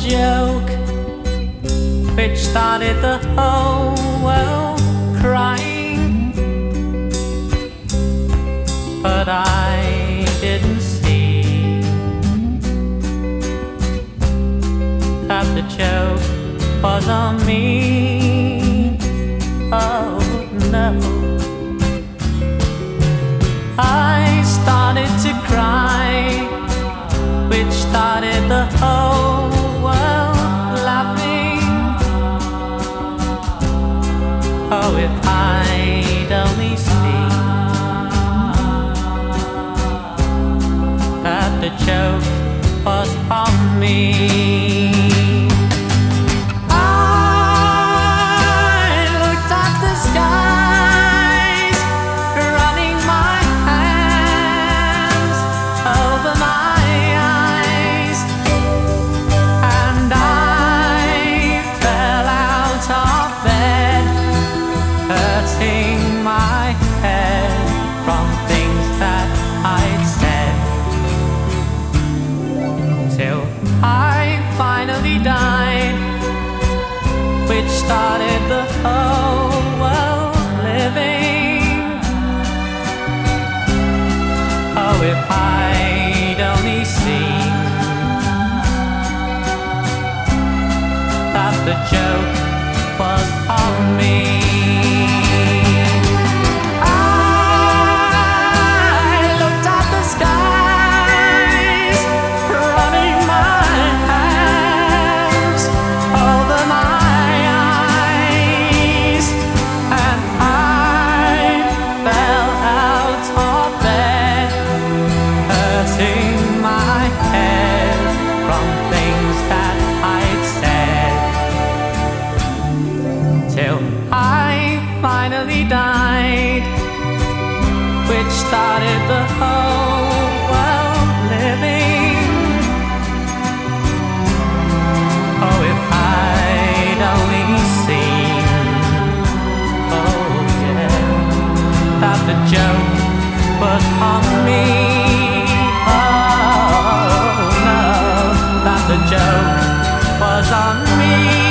joke which started the whole world crying, but I didn't see that the joke was on me. Oh no, I started to cry, which started the whole world laughing. Oh, if I'd only seen that the joke was on me. My head from things that I'd said, till I finally died, which started the whole world living. Oh, if I'd only seen that the joke was on me. My head from things that I'd said, till I finally died, which started the whole world living. Oh, if I'd only seen, oh yeah, that the joke was on me. The joke was on me.